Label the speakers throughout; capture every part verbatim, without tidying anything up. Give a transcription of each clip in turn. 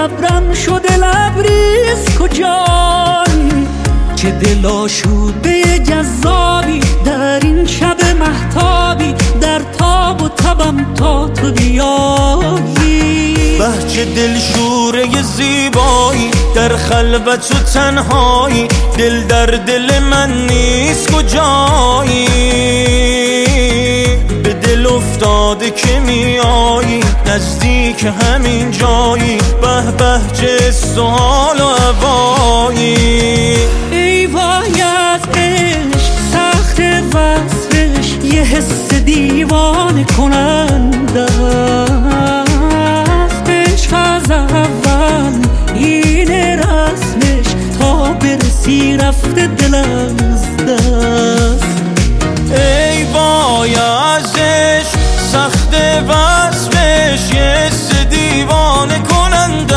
Speaker 1: ابرم شده لبریز کجایی؟ چه دل آشوده جذابی در این شب مهتابی، در تاب و تبم تا تو بیایی.
Speaker 2: بهچه دلشوره زیبایی در خلوت و تنهایی، دل در دل من نیست کجایی؟ به دل افتاده که میایی نزدیک همین جایی، به به چه سوال و هوایی.
Speaker 1: ای وای از عشق سخت وصفش، یه حس دیوانه کننده است. عشق از اول اینه رسمش، تا برسی رفته دل از دست.
Speaker 2: ای وای از عشق سخت وصفش، یه حس دیوانه کننده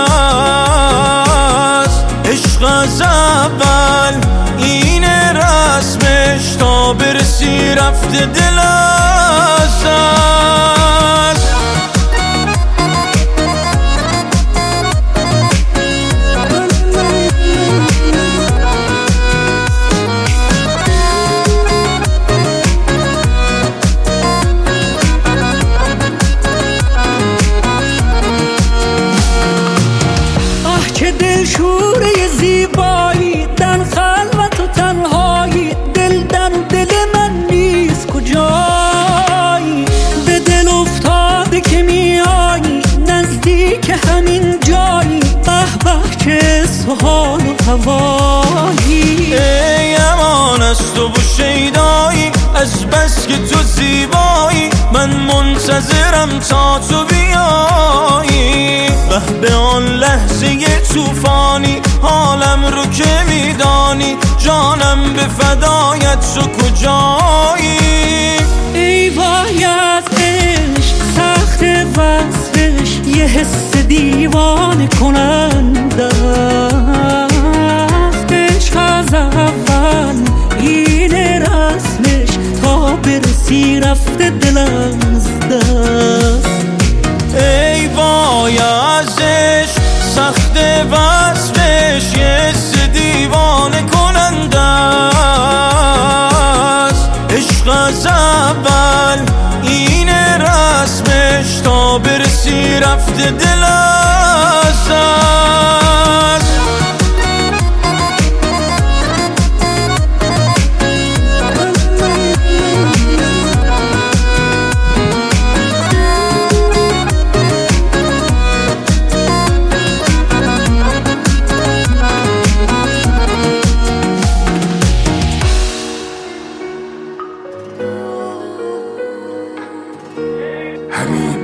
Speaker 2: است. عشق از اول اینه رسمش، تا برسی رفته دل از دست.
Speaker 1: دلشوره زیبایی در خلوت و تنهایی، دل در دل من نیست کجایی؟ به دل افتاده که میایی نزدیک همین جایی، به به چه سوال و هوایی.
Speaker 2: ای امان از تو و شیدایی، از بس که تو زیبایی من منتظرم تا تو بیایی. به به آن لحظه توفانی حالم رو که میدانی، جانم به فدایت تو کجایی؟
Speaker 1: ای وای از عشق سخت وصفش، یه حس دیوانه کننده است. عشق از اول اینه رسمش، تا برسی رفته دل از دست.
Speaker 2: ای وای از عشق سخت وصفش، یه حس دیوانه کننده است. عشق از اول اینه رسمش، تا برسی رفته دل از دست.
Speaker 3: همین